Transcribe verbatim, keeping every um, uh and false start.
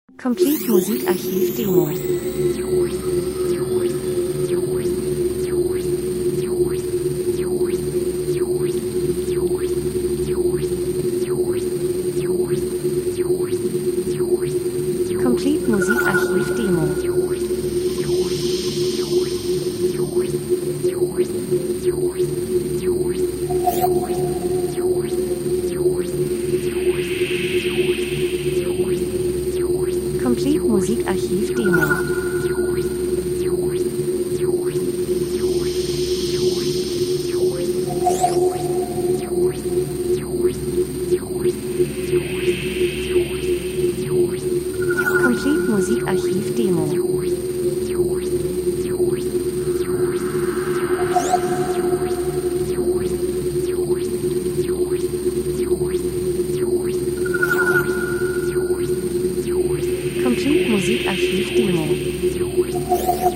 Complete Musikarchiv Demo. Complete Musikarchiv Demo. Complete Musikarchiv Demo. Complete Musikarchiv Demo. Complete Musikarchiv Demo.